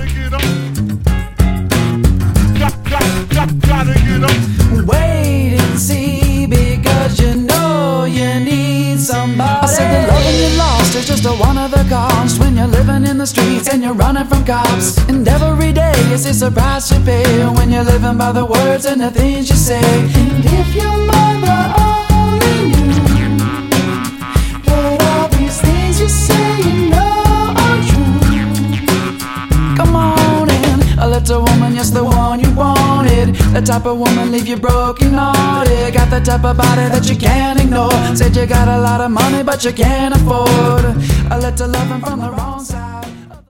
Gotta get up. Gotta get up. Wait and see, because you know you need somebody. I said the loving you lost is just a one of the cost when you're living in the streets and you're running from cops. And every day is a surprise to pay when you're living by the words and the things you say. And if your mother only knew that all these things you say you know are true. Come on in, a little woman, yes, the one you wanted. The type of woman leave you broken hearted. Got the type of body that you can't ignore. Said you got a lot of money but you can't afford a little loving from the wrong side.